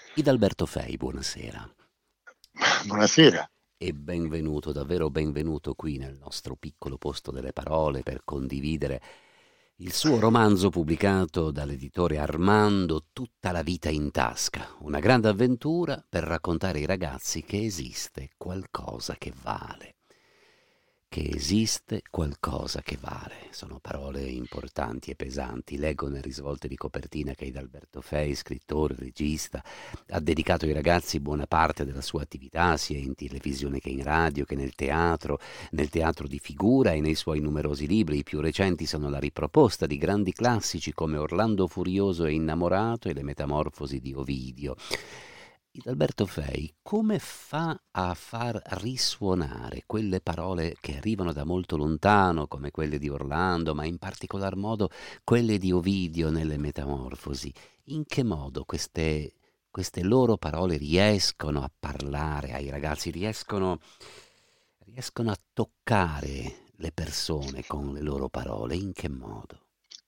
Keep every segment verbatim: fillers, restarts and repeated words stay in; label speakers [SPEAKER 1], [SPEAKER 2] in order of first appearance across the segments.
[SPEAKER 1] Idalberto Fei, buonasera
[SPEAKER 2] Buonasera.
[SPEAKER 1] e benvenuto, davvero benvenuto qui nel nostro piccolo posto delle parole per condividere il suo romanzo pubblicato dall'editore Armando, Tutta la vita in tasca, una grande avventura per raccontare ai ragazzi che esiste qualcosa che vale. Che esiste qualcosa che vale. Sono parole importanti e pesanti. Leggo nel risvolto di copertina che Idalberto Fei, scrittore, regista, ha dedicato ai ragazzi buona parte della sua attività, sia in televisione che in radio, che nel teatro, nel teatro di figura e nei suoi numerosi libri. I più recenti sono la riproposta di grandi classici come Orlando Furioso e Innamorato e le Metamorfosi di Ovidio. Idalberto Fei come fa a far risuonare quelle parole che arrivano da molto lontano, come quelle di Orlando, ma in particolar modo quelle di Ovidio nelle Metamorfosi? In che modo queste, queste loro parole riescono a parlare ai ragazzi, riescono, riescono a toccare le persone con le loro parole? In che modo?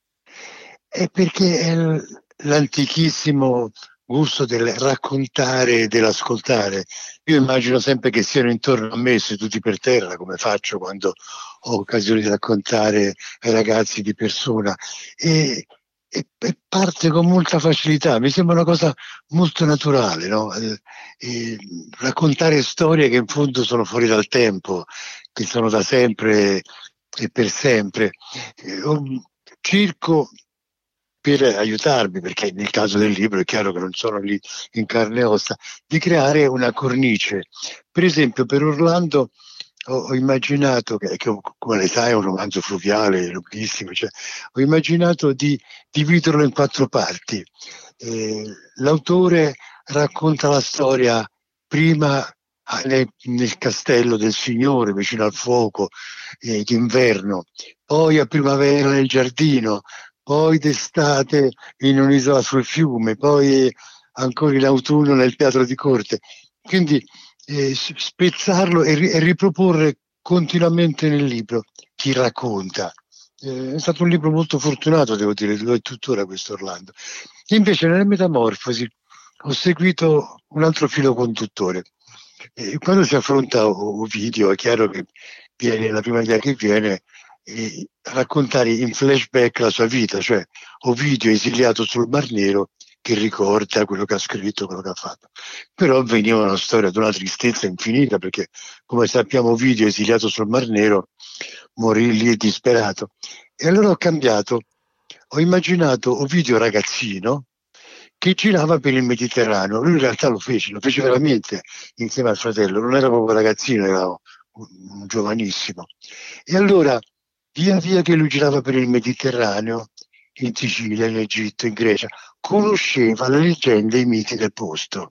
[SPEAKER 2] È perché è l- l'antichissimo gusto del raccontare e dell'ascoltare. Io immagino sempre che siano intorno a me seduti per terra, come faccio quando ho occasione di raccontare ai ragazzi di persona, e, e- e parte con molta facilità. Mi sembra una cosa molto naturale, no? Eh, e raccontare storie che in fondo sono fuori dal tempo, che sono da sempre e per sempre. Eh, ho- cerco per aiutarmi, perché nel caso del libro è chiaro che non sono lì in carne e ossa, di creare una cornice. Per esempio, per Orlando ho, ho immaginato, che, che come le sai è un romanzo fluviale, lunghissimo, cioè, ho immaginato di dividerlo in quattro parti. Eh, l'autore racconta la storia prima ah, nel, nel castello del Signore, vicino al fuoco, eh, d'inverno, poi a primavera nel giardino, poi d'estate in un'isola sul fiume, poi ancora in autunno nel teatro di corte. Quindi eh, spezzarlo e, ri- e riproporre continuamente nel libro chi racconta. Eh, è stato un libro molto fortunato, devo dire, lo è tuttora questo Orlando. Invece nelle Metamorfosi ho seguito un altro filo conduttore. E quando si affronta Ovidio è chiaro che viene, la prima idea che viene è raccontare in flashback la sua vita, cioè Ovidio esiliato sul Mar Nero che ricorda quello che ha scritto, quello che ha fatto. Però veniva una storia di una tristezza infinita perché, come sappiamo, Ovidio esiliato sul Mar Nero morì lì disperato. E allora ho cambiato, ho immaginato Ovidio ragazzino che girava per il Mediterraneo. Lui in realtà lo fece, lo fece veramente insieme al fratello, non era proprio ragazzino, era un, un giovanissimo. E allora, via via che lui girava per il Mediterraneo, in Sicilia, in Egitto, in Grecia, conosceva le leggende e i miti del posto.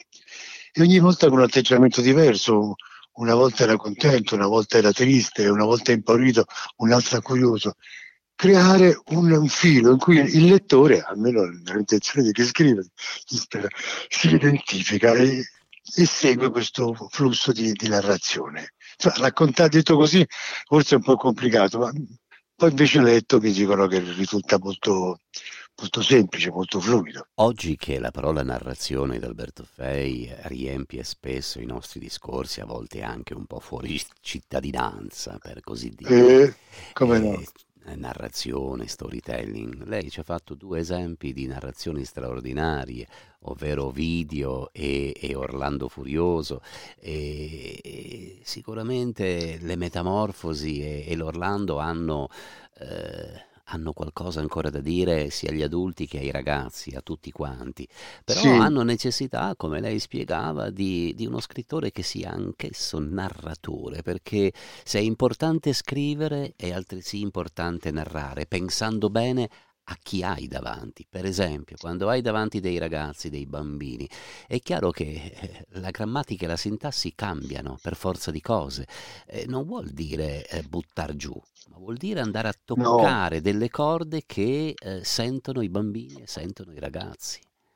[SPEAKER 2] E ogni volta con un atteggiamento diverso, una volta era contento, una volta era triste, una volta impaurito, un'altra curioso. Creare un, un filo in cui il lettore, almeno nell'intenzione di chi scrive, si, spera, si identifica e, e segue questo flusso di, di narrazione. Cioè, raccontare detto così forse è un po' complicato, ma poi invece letto mi dicono che risulta molto, molto semplice, molto fluido.
[SPEAKER 1] Oggi che la parola narrazione di Alberto Fei riempie spesso i nostri discorsi, a volte anche un po' fuori cittadinanza, per così dire,
[SPEAKER 2] E, come no?
[SPEAKER 1] eh, narrazione, storytelling, lei ci ha fatto due esempi di narrazioni straordinarie, ovvero Ovidio e, e Orlando Furioso, e, e sicuramente le Metamorfosi e, e l'Orlando hanno... eh, hanno qualcosa ancora da dire sia agli adulti che ai ragazzi, a tutti quanti, però
[SPEAKER 2] Sì,
[SPEAKER 1] hanno necessità, come lei spiegava, di, di uno scrittore che sia anch'esso narratore, perché se è importante scrivere è altresì importante narrare, pensando bene a chi hai davanti. Per esempio, quando hai davanti dei ragazzi, dei bambini, è chiaro che eh, la grammatica e la sintassi cambiano per forza di cose. Eh, non vuol dire eh, buttar giù, ma vuol dire andare a
[SPEAKER 2] no.
[SPEAKER 1] toccare delle corde che eh, sentono i bambini e sentono i ragazzi.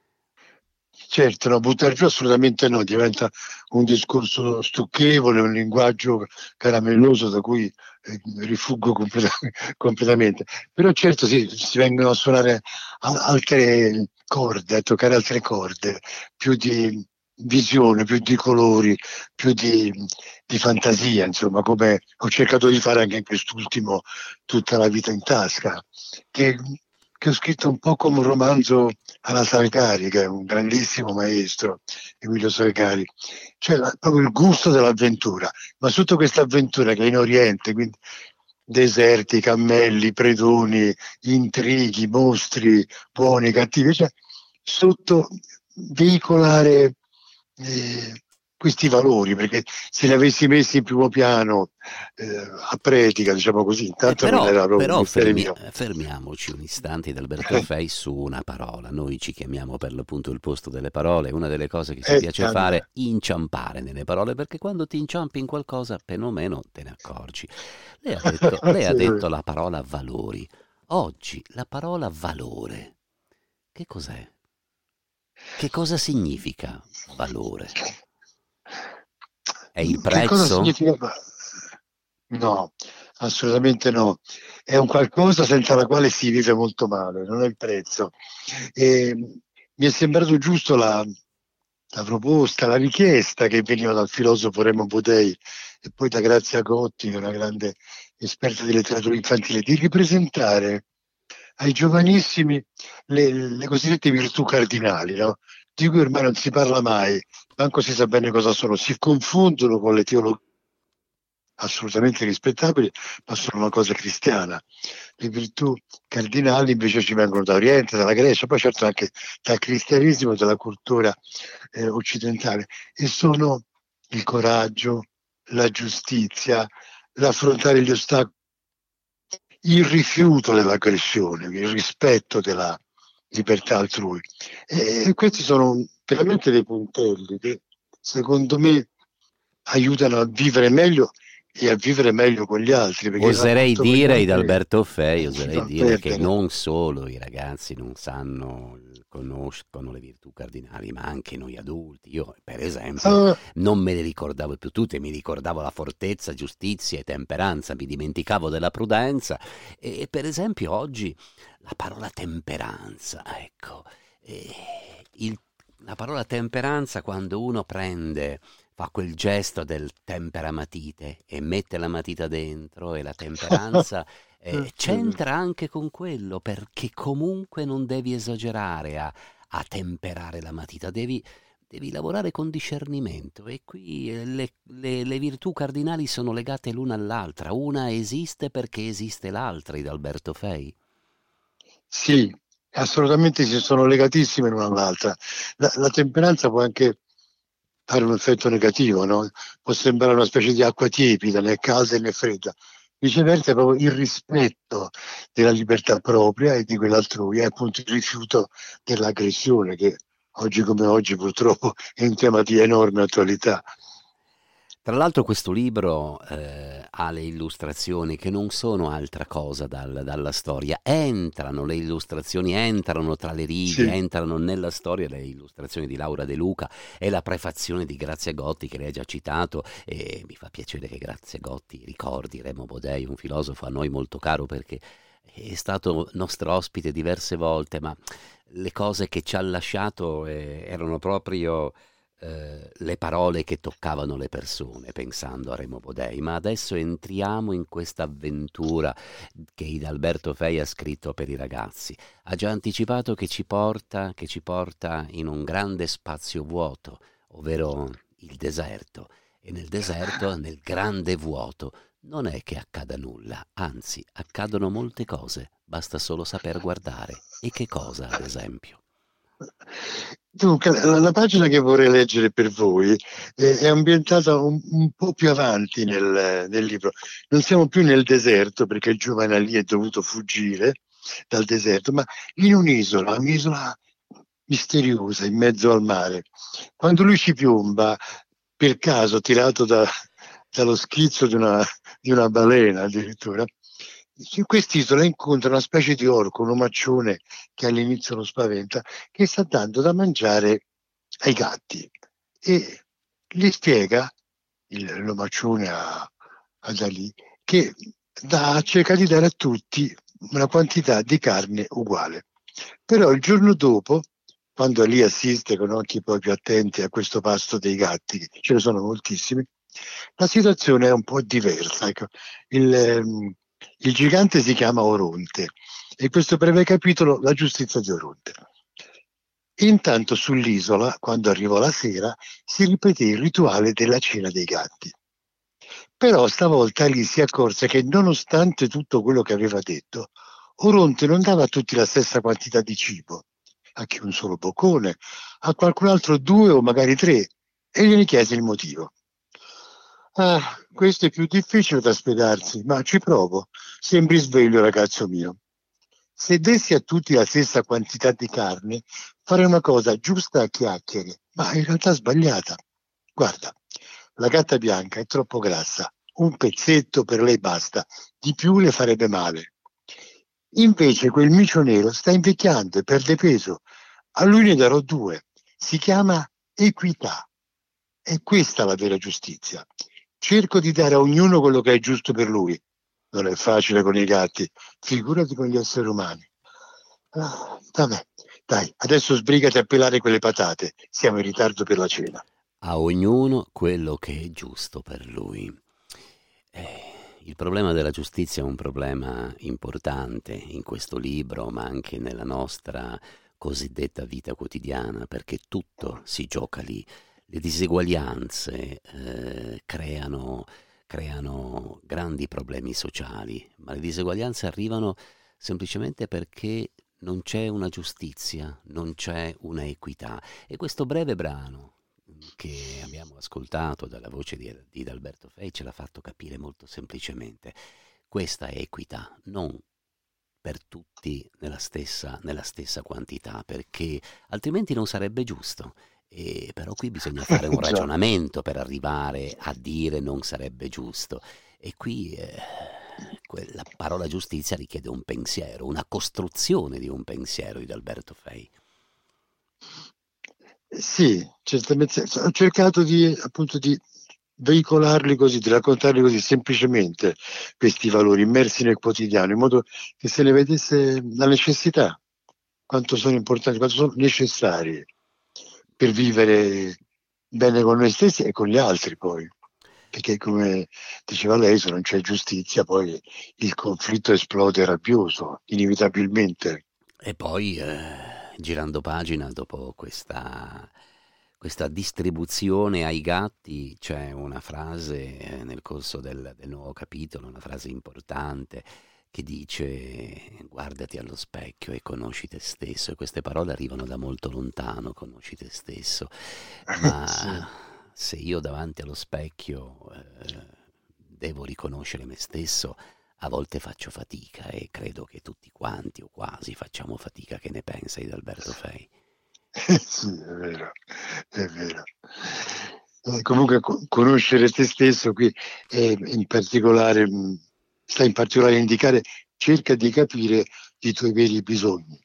[SPEAKER 2] Certo, no, buttare giù assolutamente no, diventa un discorso stucchevole, un linguaggio caramelloso da cui eh, rifuggo completa- completamente. Però certo si, si vengono a suonare a- altre corde, a toccare altre corde, più di visione, più di colori, più di, di fantasia, insomma, come ho cercato di fare anche in quest'ultimo Tutta la vita in tasca, che, che ho scritto un po' come un romanzo alla Salicari, che è un grandissimo maestro, Emilio Salicari, cioè la- proprio il gusto dell'avventura, ma sotto questa avventura che è in Oriente, quindi deserti, cammelli, predoni, intrighi, mostri, buoni, cattivi, cioè sotto veicolare eh, questi valori, perché se li avessi messi in primo piano eh, a Pretica, diciamo così,
[SPEAKER 1] Eh,
[SPEAKER 2] intanto non
[SPEAKER 1] però,
[SPEAKER 2] era proprio il
[SPEAKER 1] però
[SPEAKER 2] mestiere
[SPEAKER 1] fermi-
[SPEAKER 2] mio.
[SPEAKER 1] fermiamoci un istante Alberto Fei su una parola. Noi ci chiamiamo per l'appunto il posto delle parole. Una delle cose che ci
[SPEAKER 2] Eh,
[SPEAKER 1] piace fare
[SPEAKER 2] Andrea,
[SPEAKER 1] è inciampare nelle parole, perché quando ti inciampi in qualcosa, per o meno te ne accorgi. Lei ha detto, lei ha detto la parola valori. Oggi la parola valore, che cos'è? Che cosa significa valore? È il
[SPEAKER 2] che cosa
[SPEAKER 1] prezzo?
[SPEAKER 2] significa? No, assolutamente no. È un qualcosa senza la quale si vive molto male, non è il prezzo. E, mi è sembrato giusto la, la proposta, la richiesta che veniva dal filosofo Remo Bodei e poi da Grazia Gotti, che è una grande esperta di letteratura infantile, di ripresentare ai giovanissimi le, le cosiddette virtù cardinali, no? Di cui ormai non si parla mai, manco si sa bene cosa sono, si confondono con le teologie assolutamente rispettabili, ma sono una cosa cristiana. Le virtù cardinali invece ci vengono da Oriente, dalla Grecia, poi certo anche dal cristianesimo e dalla cultura eh, occidentale, e sono il coraggio, la giustizia, l'affrontare gli ostacoli, il rifiuto dell'aggressione, il rispetto della libertà altrui. E questi sono veramente dei puntelli che secondo me aiutano a vivere meglio e a vivere meglio con gli altri, perché il
[SPEAKER 1] Oserei
[SPEAKER 2] rapporto con gli
[SPEAKER 1] dire,
[SPEAKER 2] altri
[SPEAKER 1] Idalberto Fei,
[SPEAKER 2] eh, si
[SPEAKER 1] oserei
[SPEAKER 2] fa
[SPEAKER 1] dire che
[SPEAKER 2] perdere.
[SPEAKER 1] non solo i ragazzi non sanno, conoscono le virtù cardinali, ma anche noi adulti. Io, per esempio,
[SPEAKER 2] Ah,
[SPEAKER 1] non me le ricordavo più tutte, mi ricordavo la fortezza, giustizia e temperanza, mi dimenticavo della prudenza e, e per esempio oggi la parola temperanza, ecco, e il- la parola temperanza quando uno prende fa quel gesto del tempera matite e mette la matita dentro e la temperanza eh, c'entra anche con quello perché comunque non devi esagerare a, a temperare la matita, devi, devi lavorare con discernimento e qui eh, le, le- le virtù cardinali sono legate l'una all'altra, una esiste perché esiste l'altra, Idalberto Fei.
[SPEAKER 2] sì, assolutamente si sono legatissime l'una all'altra. La, la temperanza può anche fare un effetto negativo, no? Può sembrare una specie di acqua tiepida, né calda né fredda. Viceversa, è proprio il rispetto della libertà propria e di quell'altrui, è appunto il rifiuto dell'aggressione, che oggi come oggi purtroppo è un tema di enorme attualità.
[SPEAKER 1] Tra l'altro questo libro eh, ha le illustrazioni che non sono altra cosa dal- dalla storia, entrano le illustrazioni, entrano tra le righe,
[SPEAKER 2] Sì.
[SPEAKER 1] entrano nella storia le illustrazioni di Laura De Luca e la prefazione di Grazia Gotti che lei ha già citato e mi fa piacere che Grazia Gotti ricordi Remo Bodei, un filosofo a noi molto caro perché è stato nostro ospite diverse volte, ma le cose che ci ha lasciato eh, erano proprio eh, le parole che toccavano le persone pensando a Remo Bodei, ma adesso entriamo in questa avventura che Idalberto Fei ha scritto per i ragazzi. Ha già anticipato che ci porta, che ci porta in un grande spazio vuoto, ovvero il deserto. E nel deserto, nel grande vuoto, non è che accada nulla, anzi accadono molte cose, basta solo saper guardare. E che cosa, ad esempio?
[SPEAKER 2] Dunque, la, la pagina che vorrei leggere per voi eh, è ambientata un, un po' più avanti nel, nel libro. Non siamo più nel deserto perché il giovane lì è dovuto fuggire dal deserto, ma in un'isola, un'isola misteriosa in mezzo al mare. Quando lui ci piomba, per caso tirato da- dallo schizzo di una, di una balena addirittura, in quest'isola incontra una specie di orco, un omaccione che all'inizio lo spaventa, che sta dando da mangiare ai gatti e gli spiega il, l'omaccione a, a Dalì che dà, cerca di dare a tutti una quantità di carne uguale. Però il giorno dopo, quando lì assiste con occhi poi più attenti a questo pasto dei gatti, ce ne sono moltissimi, la situazione è un po' diversa. Ecco. Il, ehm, il gigante si chiama Oronte e questo breve capitolo, la giustizia di Oronte. Intanto sull'isola, quando arrivò la sera, si ripeté il rituale della cena dei gatti. Però stavolta lì si accorse che nonostante tutto quello che aveva detto, Oronte non dava a tutti la stessa quantità di cibo, a chi un solo boccone, a qualcun altro due o magari tre, e gliene chiese il motivo. Ah, questo è più difficile da spiegarsi, ma ci provo. Sembri sveglio, ragazzo mio. Se dessi a tutti la stessa quantità di carne, farei una cosa giusta a chiacchiere, ma in realtà sbagliata. Guarda, la gatta bianca è troppo grassa, un pezzetto per lei basta, di più le farebbe male. Invece quel micio nero sta invecchiando e perde peso. A lui ne darò due. Si chiama equità. È questa la vera giustizia. Cerco di dare a ognuno quello che è giusto per lui. Non è facile con i gatti, figurati con gli esseri umani. Ah, vabbè, dai, adesso sbrigati a pelare quelle patate. Siamo in ritardo per la cena.
[SPEAKER 1] A ognuno quello che è giusto per lui. Eh, il problema della giustizia è un problema importante in questo libro, ma anche nella nostra cosiddetta vita quotidiana, perché tutto si gioca lì. Le diseguaglianze eh, creano, creano grandi problemi sociali, ma le diseguaglianze arrivano semplicemente perché non c'è una giustizia, non c'è una equità. E questo breve brano che abbiamo ascoltato dalla voce di, di Dalberto Fei ce l'ha fatto capire molto semplicemente. Questa è equità, non per tutti nella stessa, nella stessa quantità, perché altrimenti non sarebbe giusto. E però qui bisogna fare un
[SPEAKER 2] Già.
[SPEAKER 1] ragionamento per arrivare a dire non sarebbe giusto. E qui eh, que- la parola giustizia richiede un pensiero, una costruzione di un pensiero di Dalberto Fei.
[SPEAKER 2] Sì, certamente. Ho cercato di appunto di veicolarli così, di raccontarli così semplicemente questi valori immersi nel quotidiano, in modo che se ne vedesse la necessità, quanto sono importanti, quanto sono necessari per vivere bene con noi stessi e con gli altri poi. Perché come diceva lei, se non c'è giustizia, poi il conflitto esplode rabbioso, inevitabilmente.
[SPEAKER 1] E poi, eh, girando pagina, dopo questa, questa distribuzione ai gatti, c'è una frase eh, nel corso del, del nuovo capitolo, una frase importante, che dice guardati allo specchio e conosci te stesso. E queste parole arrivano da molto lontano, conosci te stesso.
[SPEAKER 2] Sì.
[SPEAKER 1] Ma se io davanti allo specchio eh, devo riconoscere me stesso, a volte faccio fatica e credo che tutti quanti o quasi facciamo fatica. Che ne pensa di Alberto Fei?
[SPEAKER 2] Sì, è vero, è vero. Eh, comunque co- conoscere te stesso qui è in particolare, mh, sta in particolare a indicare, cerca di capire i tuoi veri bisogni.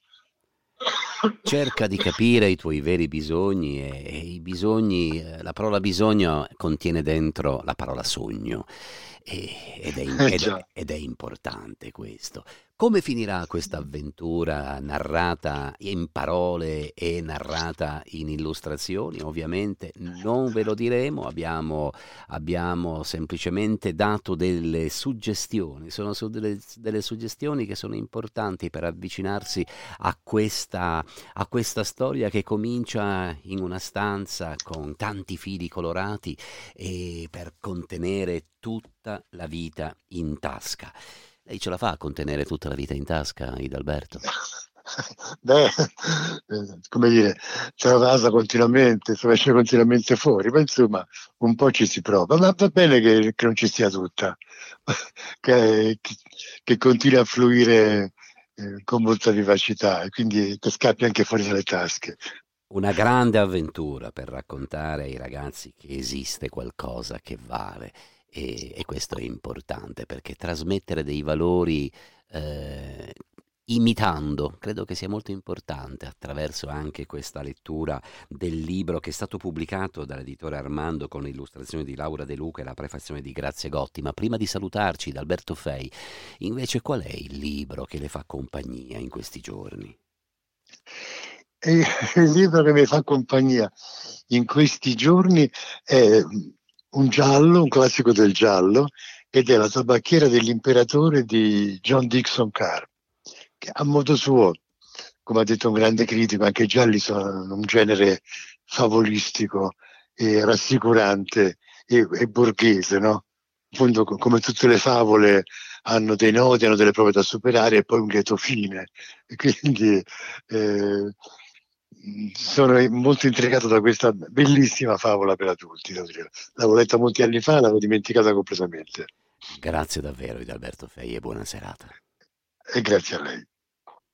[SPEAKER 1] Cerca di capire i tuoi veri bisogni e, e i bisogni, eh, la parola bisogno contiene dentro la parola sogno e- ed, è, in-
[SPEAKER 2] Eh
[SPEAKER 1] ed è-
[SPEAKER 2] già.
[SPEAKER 1] ed è importante questo. Come finirà questa avventura narrata in parole e narrata in illustrazioni? Ovviamente non ve lo diremo, abbiamo, abbiamo semplicemente dato delle suggestioni, sono su delle, delle suggestioni che sono importanti per avvicinarsi a questa a questa storia che comincia in una stanza con tanti fili colorati e per contenere tutta la vita in tasca. Lei ce la fa a contenere tutta la vita in tasca, Idalberto?
[SPEAKER 2] Beh, eh, come dire, c'è la casa continuamente, si esce continuamente fuori, ma insomma un po' ci si prova, ma va bene che, che non ci sia tutta, che, che, che continui a fluire eh, con molta vivacità e quindi che scappi anche fuori dalle tasche.
[SPEAKER 1] Una grande avventura per raccontare ai ragazzi che esiste qualcosa che vale e, e questo è importante perché trasmettere dei valori eh, imitando. Credo che sia molto importante attraverso anche questa lettura del libro che è stato pubblicato dall'editore Armando con le illustrazioni di Laura De Luca e la prefazione di Grazia Gotti. Ma prima di salutarci da Alberto Fei, invece qual è il libro che le fa compagnia in questi giorni?
[SPEAKER 2] E il libro che mi fa compagnia in questi giorni è un giallo, un classico del giallo, ed è La tabacchiera dell'imperatore di John Dixon Carr, che a modo suo, come ha detto un grande critico, anche i gialli sono un genere favolistico e rassicurante e, e borghese, no? Appunto, co- come tutte le favole hanno dei nodi, hanno delle prove da superare e poi un lieto fine. E quindi eh, sono molto intrigato da questa bellissima favola per adulti. Devo dire. L'avevo letta molti anni fa, l'avevo dimenticata completamente.
[SPEAKER 1] Grazie davvero, Alberto Fei, e buona serata.
[SPEAKER 2] E grazie a lei.